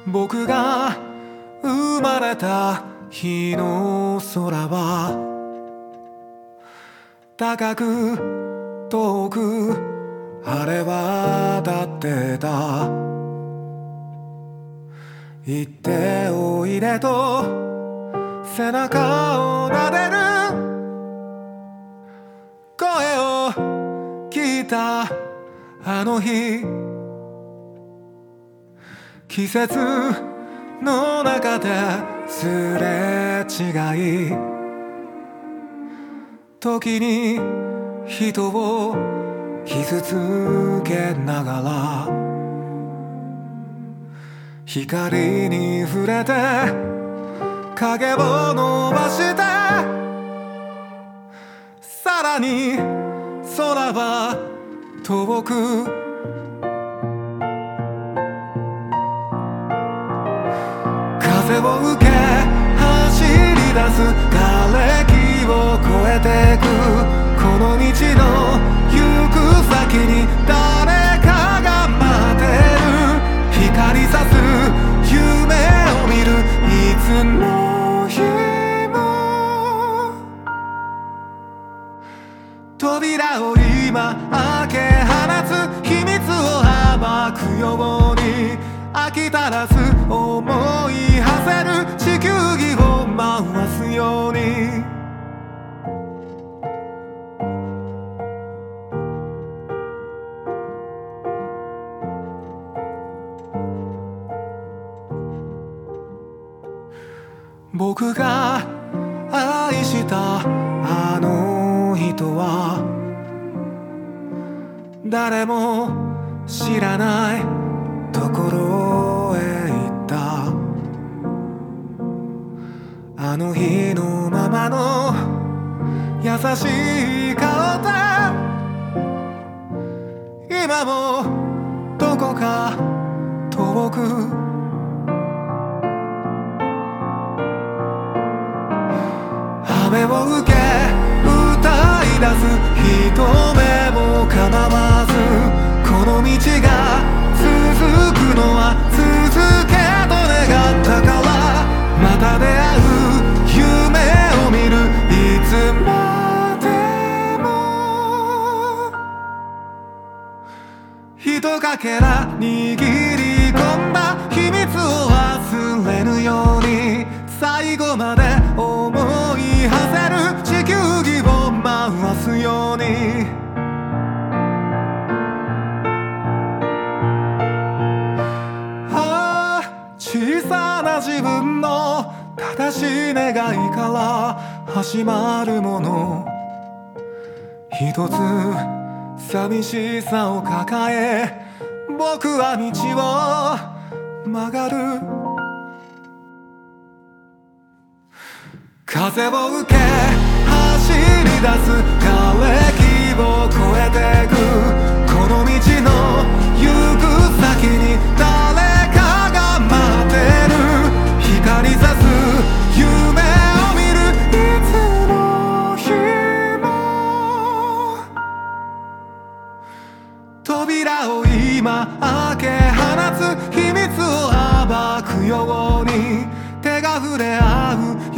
僕が生まれた日の空は高く遠く晴れ渡ってた。行っておいでと背中を撫でる声を聞いたあの日、季節の中ですれ違い、時に人を傷つけながら光に触れて影を伸ばして、さらに空は遠く風を受け走り出す瓦礫を越えてく、この道の行く先に誰かが待ってる、光さす夢を見るいつの日も、扉を今開け放つ秘密を暴くように、飽き足らず思い馳せる地球儀を回すように、僕が愛したあの人は誰も知らないところへ行った。あの日のままの優しい顔で今もどこか遠く雨を受け歌い出す人目も構わず、この道が続くのは続けと願ったから、また出会う夢を見るいつまでも、ひとかけら握り込んだ秘密を忘れぬように、最後まで思い馳せる地球儀を回すように、小さな自分の正しい願いから始まるもの、一つ寂しさを抱え僕は道を曲がる。風を受け走り出す瓦礫を越えてく、この道の行く先に誰かが待ってる、光さす夢を見るいつの日も、扉を今開け放つ秘密を暴くように、手が触れ合う